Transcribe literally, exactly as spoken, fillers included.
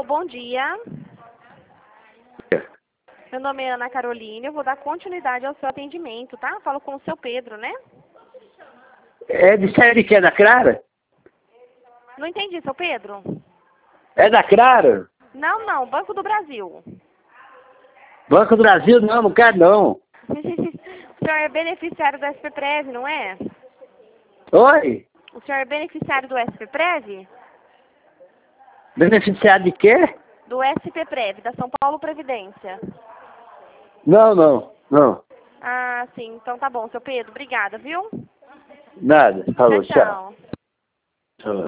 bom dia. Meu nome é Ana Carolina, eu vou dar continuidade ao seu atendimento, tá? Falo com o seu Pedro, né? É de série que é da Clara? Não entendi, seu Pedro. É da Clara? Não, não, Banco do Brasil. Banco do Brasil? Não, não quero não. O senhor é beneficiário do S P Prev, não é? Oi? O senhor é beneficiário do S P Prev? Beneficiário de quê? Do S P Prev, da São Paulo Previdência. Não, não, não. Ah, sim, então tá bom, seu Pedro. Obrigada, viu? Nada. Falou, Tchau, tchau. tchau.